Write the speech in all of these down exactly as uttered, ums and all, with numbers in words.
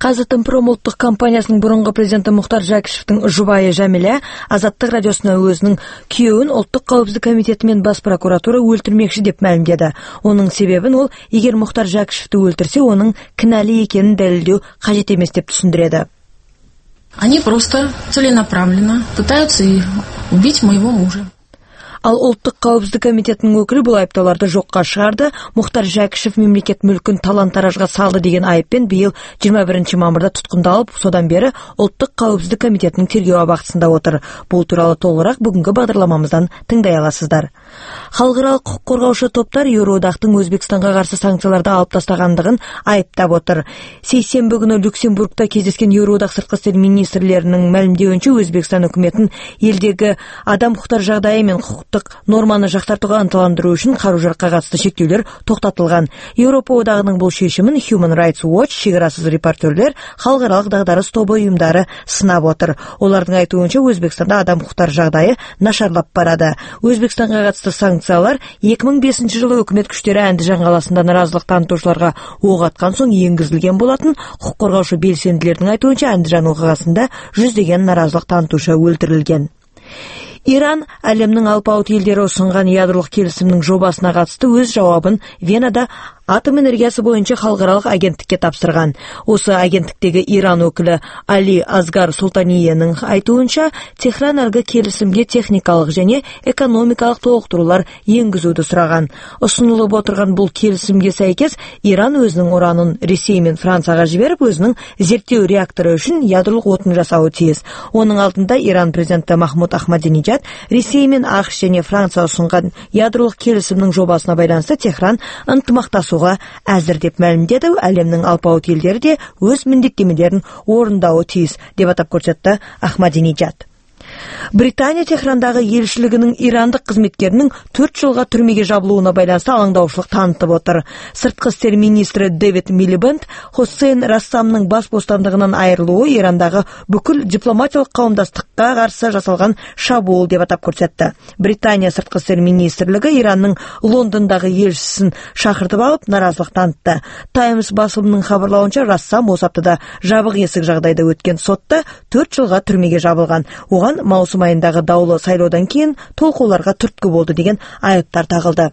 Казатомпром ұлттық компаниясының бұрынғы президенті Мұхтар Жәкішевтің жұбайы Жәмилә Азаттық радиосына өзінің күйеуін ұлттық қауіпсіздік комитеті мен бас прокуратура өлтірмекші деп мәлімдеді. Оның себебін ол, егер Мұхтар Жәкішевті өлтірсе, оның кінәлі екенін дәлелдеу қажет емес деп түсіндіреді. Они просто целенаправленно пытаются убить моего мужа. Ал ұлттық қауіпсіздік комитетінің өкілі бұл айыптауларды жоққа шығарды. Мұхтар Жәкішев мемлекет мүлкін талан-таражға салды деген айыппен биыл жиырма бірінші мамырда тұтқындалып, содан бері ұлттық қауіпсіздік комитетінің тергеу абақтысында отыр. Бұл туралы толығырақ бүгінгі бағдарламамыздан тыңдай аласыздар. Халықаралық құқық қорғаушы топтар Еуроодақтың Өзбекстанға қарсы санкцияларды алып тастағандығын айыптап отыр. Сейсенбі күні Люксембургта кездескен Еуроодақ сыртқы істер министрлерінің мәлімдеуінше, Өзбекстан үкіметін елдегі адам құқықтар жағдайы мен құқықтық норманы жақсартуға ынталандыру үшін қару-жараққа қатысты шектеулер тоқтатылған. Еуропа одағының бұл шешімін Human Rights Watch, шекарасыз репортерлер, халықаралық дағдарыс тобы ұйымдары сынап отыр. Олардың айтуынша, Өзбекстанда адам құқықтар жағдайы нашарлап барады. Өзбекстанға қатысты санкциялар екі мың бесінші жылы үкімет күштері Әндіжан қаласында наразылық танытушыларға оқ атқан соң енгізілген болатын. Құқық қорғаушы белсенділердің айтуынша, Әндіжан оқиғасында жүздеген наразылық танытушы өлтірілген. Иран әлемнің алпауыт елдері ұсынған ядролық келісімнің жобасына қатысты өз жауабын Венада атом энергиясы бойынша халықаралық агенттікке тапсырған. Осы агенттіктегі Иран өкілі Али Асгар Султаниенің айтуынша, Техран әлгі келісімге техникалық және экономикалық толықтырулар енгізуді сұраған. Ұсынылып отырған бұл келісімге сәйкес, Иран өзінің уранын Ресей мен Францияға жіберіп, өзінің зерттеу реакторы үшін ядролық отын жасауы тиіс. Оның алдында Иран президенті Махмуд Ахмадинеджад Ресей мен ақш және Франция ұсынған ядролық келісімнің жобасына байланысты Техран ынтымақтасуға әзір деп мәлімдеді. Әлемнің алпауыт елдері де өз міндеттемелерін орындауы тиіс деп атап көрсетті Ахмадинеджад. Британия Техрандағы елшілігінің ирандық қызметкерінің төрт жылға түрмеге жабылуына байланысты алаңдаушылық танытып отыр. Сыртқы істер министрі Дэвид Милибанд Хосейн Рассамның бас бостандығынан айырылуы Ирандағы бүкіл дипломатиялық қауымдастыққа қарсы жасалған шабуыл деп атап көрсетті. Британия сыртқы істер министрлігі Иранның Лондондағы елшісін шақыртып алып наразылық танытты. Таймс басылымының хабарлауынша, Рассам осы аптада жабық есік жағдайда өткен сотта төрт жылға түрмеге жабылған. Оған маусым айындағы даулы сайлаудан кейін толқуларға түрткі болды деген айыптар тағылды.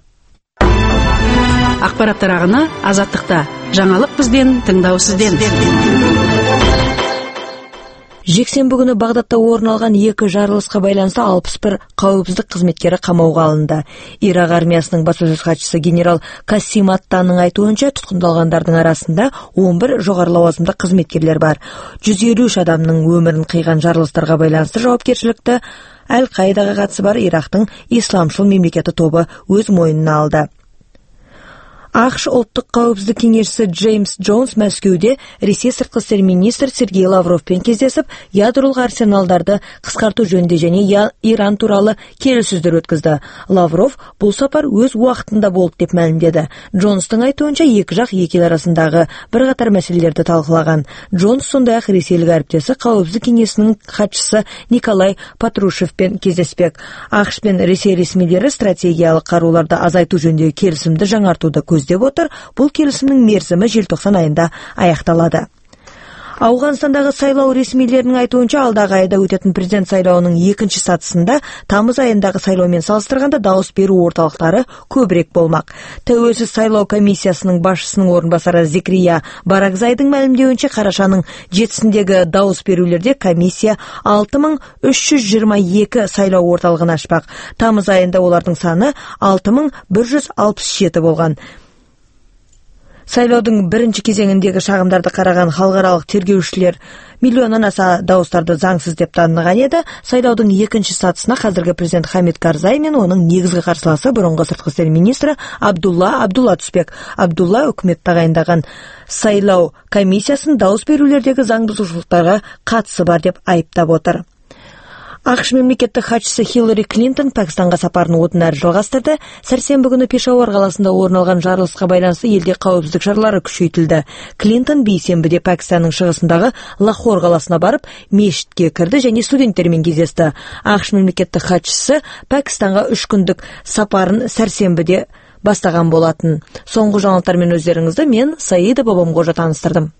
Ақпараттар ағыны Азаттықта. Жаңалық бізден, тыңдау сізден. Жексенбі күні Бағдадта орын алған екі жарылысқа байланысты алпыс бір қауіпсіздік қызметкері қамауға алынды. Ирак армиясының баспасөз хатшысы генерал Касим Аттаның айтуынша, тұтқындалғандардың арасында он бір жоғары лауазымды қызметкерлер бар. жүз елу үш адамның өмірін қиған жарылыстарға байланысты жауапкершілікті Әл-Қаидаға қатысы бар Ирактың исламшыл мемлекеті тобы өз мойнына алды. ақш ұлттық қауіпсіздік кеңесшісі Джеймс Джонс Мәскеуде Ресей сыртқы істер министрі Сергей Лавровпен кездесіп, ядролық арсеналдарды қысқарту жөнінде және Иран туралы келіссөздер өткізді. Лавров бұл сапар өз уақытында болды деп мәлімдеді. Джонстың айтуынша, екі жақ екі ел арасындағы бірқатар мәселелерді талқылаған. Джонс сондай-ақ ресейлік әріптесі қауіпсіздік кеңесінің хатшысы Николай Патрушевпен кездеспек. ақш пен Ресей ресмилері стратегиялық қаруларды азайту жөніндегі келісімді жаңартуды деп отыр. Бұл келісімнің мерзімі желтоқсан айында аяқталады. Ауғанстандағы сайлау ресмилерінің айтуынша, алдағы айда өтетін президент сайлауының екінші сатысында тамыз айындағы сайлаумен салыстырғанда дауыс беру орталықтары көбірек болмақ. Тәуелсіз сайлау комиссиясының басшысының орынбасары Зикрия Баракзайдың мәлімдеуінше, қарашаның жетісіндегі дауыс берулерде комиссия алты мың үш жүз жиырма екі сайлау орталығын ашпақ. Тамыз айында олардың саны алты мың бір жүз алпыс жеті болған. Сайлаудың бірінші кезеңіндегі шағымдарды қараған халықаралық тергеушілер миллионнан аса дауыстарды заңсыз деп таныған еді. Сайлаудың екінші сатысына қазіргі президент Хамид Карзай мен оның негізгі қарсыласы бұрынғы сыртқы істер министрі Абдулла Абдулла түспек. Абдулла үкімет тағайындаған сайлау комиссиясын дауыс берулердегі заңбұзушылықтарға қатысы бар деп айыптап отыр. ақш мемлекеттік хатшысы Хиллари Клинтон Пәкістанға сапарын одан әрі жалғастырды. Сәрсенбі күні Пешауар қаласында орын алған жарылысқа байланысты елде қауіпсіздік шаралары күшейтілді. Клинтон бейсенбіде Пәкістанның шығысындағы Лахор қаласына барып, мешітке кірді және студенттермен кездесті. ақш мемлекеттік хатшысы Пәкістанға үш күндік сапарын сәрсенбіде бастаған болатын. Соңғы жаңалықтармен өздеріңізді мен Саида Бабамғожа таныстырдым.